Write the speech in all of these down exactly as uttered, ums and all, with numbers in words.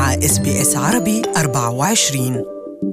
مع إس بي إس عربي أربعة وعشرين.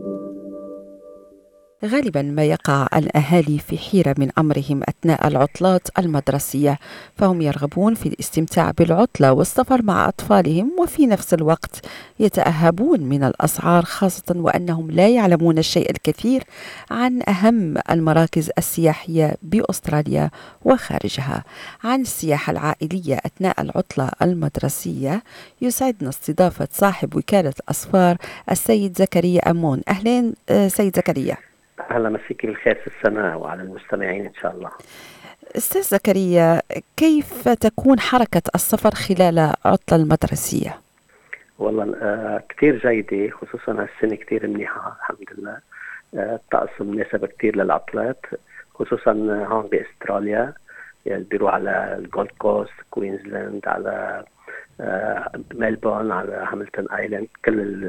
غالبا ما يقع الأهالي في حيرة من أمرهم أثناء العطلات المدرسية، فهم يرغبون في الاستمتاع بالعطلة والسفر مع أطفالهم، وفي نفس الوقت يتأهبون من الأسعار، خاصة وأنهم لا يعلمون الشيء الكثير عن أهم المراكز السياحية بأستراليا وخارجها. عن السياحة العائلية أثناء العطلة المدرسية يسعدنا استضافة صاحب وكالة الأسفار السيد زكريا أمون. أهلين سيد زكريا. أهلا مسيكي بالخير في السماء وعلى المستمعين إن شاء الله. أستاذ زكريا، كيف تكون حركة السفر خلال العطلة المدرسية؟ والله آه كتير جيدة، خصوصا هالسنة كتير منيحة الحمد لله. آه الطقس مناسب كتير للعطلات، خصوصا هون بأستراليا، يعني بيروح على الجولد كوست، كوينزلاند، على آه ملبورن، على هاملتون آيلاند. كل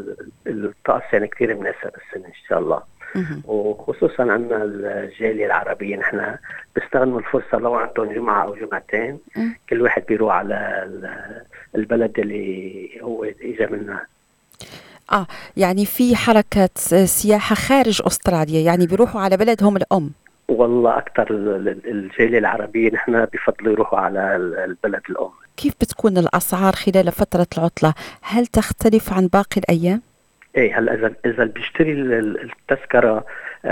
الطقس يعني كتير مناسب السنة إن شاء الله. وخصوصا عندنا الجالية العربية نحن بيستغلوا الفرصة لو عندهم جمعة أو جمعتين، كل واحد بيروح على البلد اللي هو إجا منها. آه يعني في حركة سياحة خارج أستراليا، يعني بيروحوا على بلدهم الأم. والله أكتر الجالية العربية نحن بفضلوا يروحوا على البلد الأم. كيف بتكون الأسعار خلال فترة العطلة؟ هل تختلف عن باقي الأيام؟ ايه هلا اذا اذا بيشتري التذكره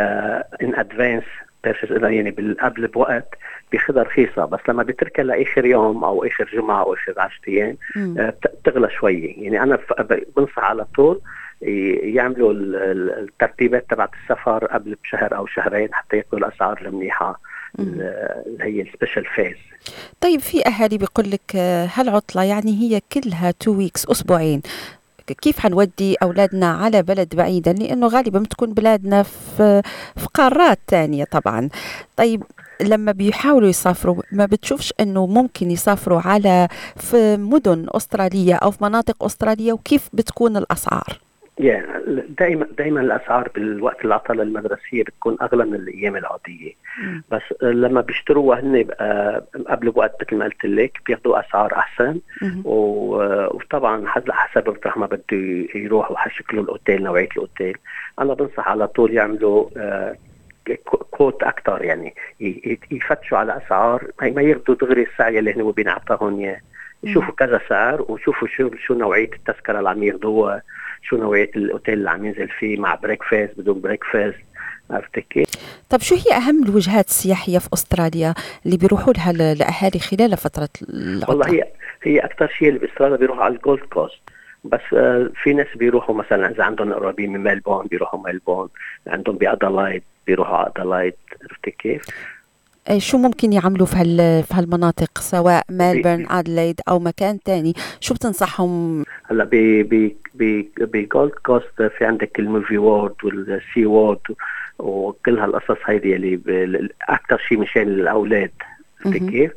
ان ادفانس يعني قبل بوقت بياخذها رخيصه، بس لما بيتركها لاخر يوم او اخر جمعه او اخر عشرة ايام بتغلى شويه. يعني انا بنصح على طول يعملوا الترتيبات تبعت السفر قبل بشهر او شهرين حتى ياخذوا الاسعار المنيحه اللي هي السبيشال فيز. طيب في اهالي بيقول لك هالعطله يعني هي كلها تو ويكس، اسبوعين، كيف حنودي أولادنا على بلد بعيدا؟ لأنه غالبا بتكون بلادنا في في قارات تانية طبعا. طيب لما بيحاولوا يسافروا ما بتشوفش أنه ممكن يسافروا على في مدن أسترالية أو في مناطق أسترالية، وكيف بتكون الأسعار؟ يعني دائما دائما الاسعار بالوقت العطله المدرسيه بتكون اغلى من الايام العاديه، م. بس لما بيشتروها هن قبل بوقت مثل ما قلت لك بياخذوا اسعار احسن، وطبعا حسب مطرح ما بده يروح وحشكلوا الاوتيل، نوعيه الاوتيل. انا بنصح على طول يعملوا كوت اكثر، يعني يفتشوا على اسعار، ما ياخذوا دغري السعر اللي هن بينعطاهم اياه، يشوفوا كذا سعر وشوفوا شو شو نوعيه التذكره اللي عم ياخذوها، شو نوعية الأوتيل اللي عم ينزل فيه، مع بريكفاست بدون بريكفاست، عرفت كيف؟ طب شو هي أهم الوجهات السياحية في أستراليا اللي بيروحوا لها الأهالي خلال فترة العطلة؟ والله هي هي أكثر شيء اللي بأستراليا بيروحوا على الجولد كوست، بس آه في ناس بيروحوا مثلا إذا عندهم قريبين من ملبون بيروحوا ملبون، عندهم بأدلايد بيروحوا أدلايد، عرفت كيف؟ شو ممكن يعملوا في هال في هالمناطق سواء ملبورن، أدلايد أو مكان تاني؟ شو بتنصحهم؟ هلا ب ب ب بجولد كوست في عندك الموفي وورد والسي وورد وكل هالقصص هيدي اللي أكثر شيء مشان الأولاد، كيف؟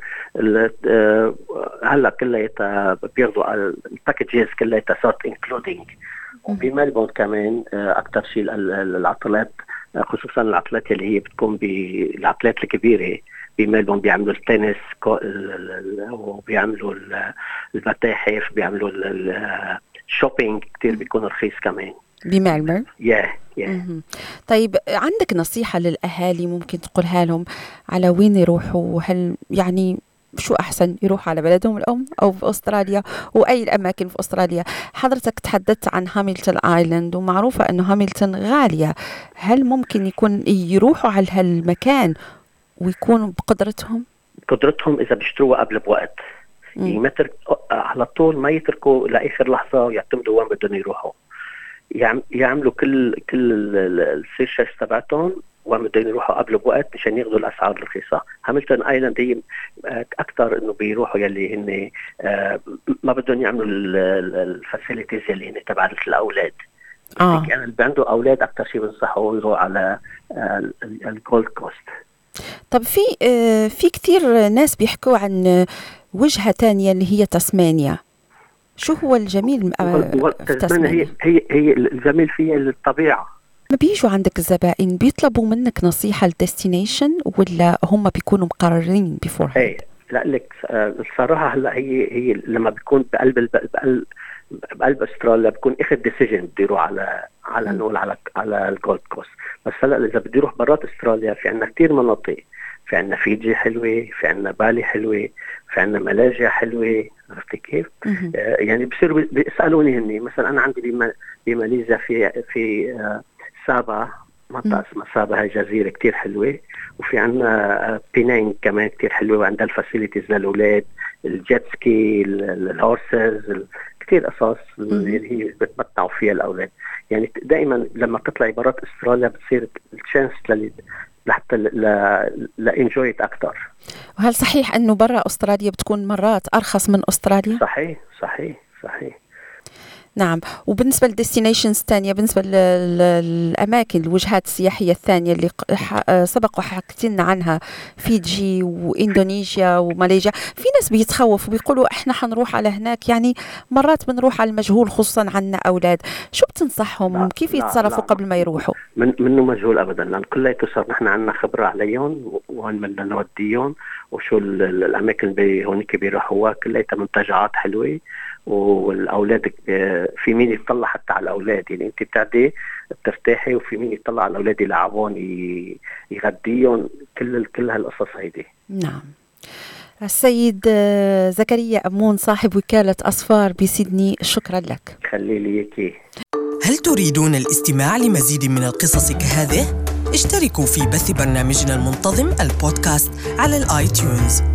هلا كلها بياخذوا الباكجز كلها صارت انكلودينج. وبملبورن كمان أكثر شيء العطلات، خصوصا العطلات اللي هي بتكون بالعطلات الكبيرة بملبورن بيعملوا التنس وبيعملوا المتاحف، بيعملوا الشوبينج كتير بيكون رخيص كمان بملبورن. yeah, yeah. طيب عندك نصيحة للأهالي ممكن تقولها لهم على وين يروحوا؟ هل يعني شو أحسن، يروح على بلدهم الأم أو في أستراليا، وأي الأماكن في أستراليا؟ حضرتك تحدثت عن هاملتون آيلاند، ومعروفة أنه هاملتون غالية. هل ممكن يكون يروحوا على هالمكان ويكونوا بقدرتهم؟ قدرتهم إذا بيشتروها قبل بوقت، يعني ما ترك على طول، ما يتركوا لآخر لحظة ويعتمدوا وين بدهم يروحوا. يعملوا كل كل السيرشش تبعتهم وين بدهم يروحوا قبل بوقت مشان ياخذوا الاسعار الرخيصه. هاملتون ايلاند هي اكثر انه بيروحوا يلي هن ما بدهم يعملوا الفاسيلتيز اللي هن تبع الاولاد. اه يعني اللي عنده اولاد اكثر شيء بنصحه يروح على الجولد كوست. طب في في كثير ناس بيحكوا عن وجهه ثانيه اللي هي تسمانيا. شو هو الجميل في تسمانيا؟ هي هي هي الجميل فيها الطبيعه. ما بيجوا عندك الزبائن بيطلبوا منك نصيحة الديستنيشن، ولا هم بيكونوا مقررين بيفور هاند؟ لا لك الصراحة هلا هي هي لما بيكون بقلب بقلب بقلب استراليا بكون اخذ ديسيجن بده يروح على على نقول على على الجولد كوست. بس هلا اذا بده يروح برات استراليا في عندنا كثير مناطق، في عندنا فيجي حلوه، في عندنا بالي حلوه، في عندنا ماليزيا حلوه. عرفتي كيف؟ آه يعني بصيروا بيسالوني هني مثلا انا عندي بماليزيا في في آه سابا، منطقه اسمها سابا، هاي جزيره كتير حلوه، وفي عندنا بينانج كمان كتير حلوه، وعندها الفاسيليتيز للاولاد، الجيت سكي، الهورسز، كتير قصص اللي هي بتمتعوا فيها الاولاد. يعني دائما لما تطلعي برات استراليا بتصير الشانس لل لحتى لا انجويت اكثر. وهل صحيح انه برا استراليا بتكون مرات ارخص من استراليا؟ صحيح صحيح صحيح. نعم. وبالنسبة للديستنيشنز الثانية، بالنسبة للأماكن الوجهات السياحية الثانية اللي سبق وحكيت لنا عنها، فيجي وإندونيسيا وماليزيا، في ناس بيتخوفوا بيقولوا إحنا حنروح على هناك، يعني مرات بنروح على المجهول خصوصا عنا أولاد، شو بتنصحهم؟ لا كيف يتصرفوا لا قبل ما يروحوا؟ من منه مجهول أبدا، لأن كلياته صار نحن عنا خبرة عليهم وين بدنا نوديهم وشو الأماكن اللي هونيك بيروحوها، كليتها منتجعات حلوة، والاولاد في مين يطلع حتى على الاولاد، يعني انت بتعدي بترتاحي وفي مين يطلع على الاولاد يلعبون يغديهم، كل كل هالقصص هيدي. نعم. السيد زكريا أمون صاحب وكالة أصفار بسيدني، شكرا لك. خلي لي اياكي. هل تريدون الاستماع لمزيد من القصص كهذه؟ اشتركوا في بث برنامجنا المنتظم البودكاست على الآيتيونز.